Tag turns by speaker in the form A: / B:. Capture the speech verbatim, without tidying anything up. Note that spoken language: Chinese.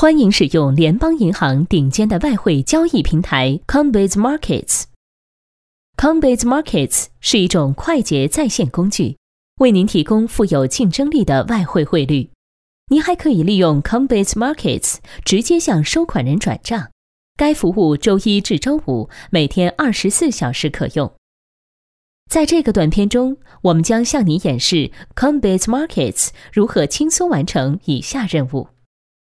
A: 欢迎使用联邦银行顶尖的外汇交易平台 Coinbase Markets。Coinbase Markets 是一种快捷在线工具，为您提供富有竞争力的外汇汇率。您还可以利用 Coinbase Markets 直接向收款人转账。该服务周一至周五每天二十四小时可用。在这个短片中，我们将向您演示 Coinbase Markets 如何轻松完成以下任务。